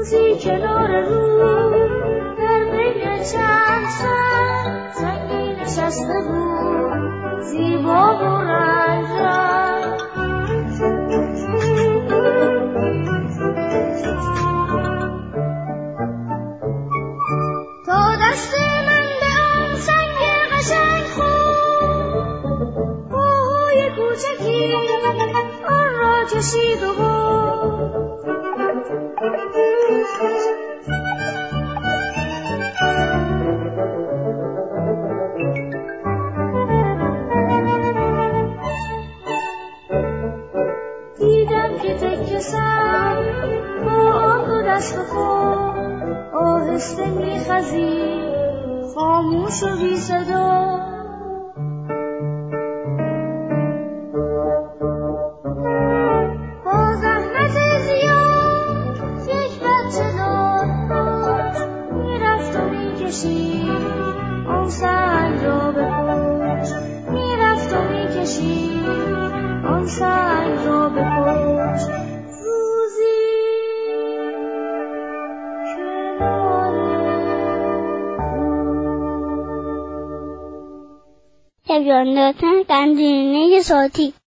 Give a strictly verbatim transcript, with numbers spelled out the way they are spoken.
روزی کنار رو در بین چند سر زنگی نشسته بود زیبا و رنگ‌رنگ. تا دست من به آن سنگ قشنگ خورد، پاهای کوچکی آن را کشید و برد. دیدم که تکه سنگ با آن دو دست خود آهسته می‌خزید خاموش و بی صدا. با زحمت زیاد یک بچه داشت میرفت و میکشید آن سنگ را به پشت، میرفت و میکشید آن سنگ را به پشت. روزی تبیان دادن گنجینه صوتی.